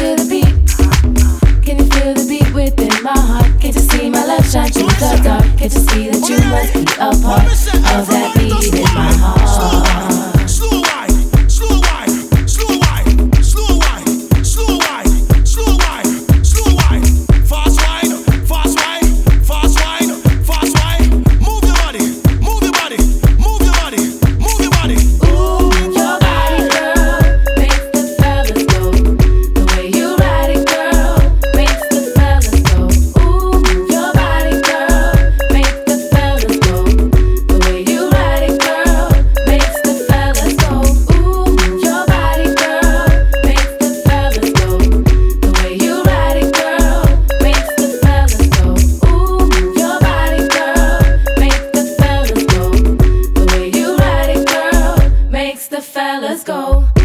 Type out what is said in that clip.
feel the beat? Can you feel the beat within my heart? Can't you see my love shine through the dark? Can't you see that you must be a part of that beat in my heart? Slow wine, slow wine, slow wine, slow wine, slow wine, slow wine, slow wine, fast wine, fast wine, fast wine, fast wine. Move your body, move your body, move your body, move your body. Ooh, your body, girl, makes the fellas go. The way you ride it, girl, makes the fellas go. Ooh, your body, girl, makes the fellas go. The way you ride it, girl, makes the fellas go. Ooh, your body, girl, makes the fellas go. The way you ride it, girl, makes the fellas go. Ooh, your body, girl, makes the fellas go. The way you ride it, girl, makes the fellas go.